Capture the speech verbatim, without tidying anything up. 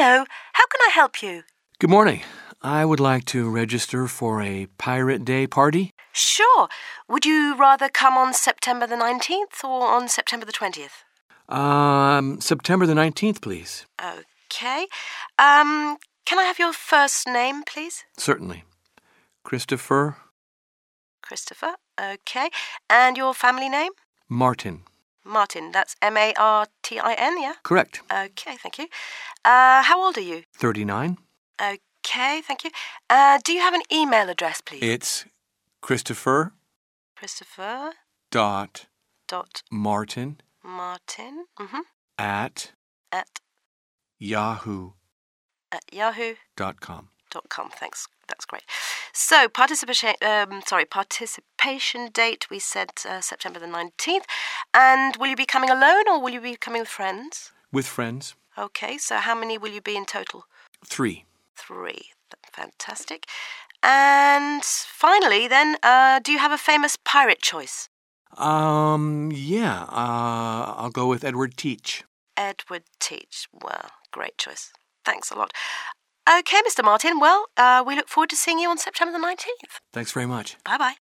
Hello, how can I help you? Good morning. I would like to register for a Pirate Day party. Sure. Would you rather come on September the nineteenth or on September the twentieth? Um, September the nineteenth, please. Okay. Um, can I have your first name, please? Certainly. Christopher Christopher. Okay. And your family name? Martin. Martin. That's M A R T I N, yeah? Correct. Okay, thank you. Uh, how old are you? thirty-nine. Okay, thank you. Uh, do you have an email address, please? It's Christopher Christopher dot dot Martin Martin mhm, at at yahoo at yahoo dot com. dot com. Thanks. That's great. So, participation. Um, sorry, participation date. We said uh, September the nineteenth. And will you be coming alone or will you be coming with friends? With friends. Okay. So, how many will you be in total? Three. Three. Fantastic. And finally, then, uh, do you have a famous pirate choice? Um, yeah. Uh, I'll go with Edward Teach. Edward Teach. Well, great choice. Thanks a lot. Okay, Mister Martin. Well, uh, we look forward to seeing you on September the nineteenth. Thanks very much. Bye-bye.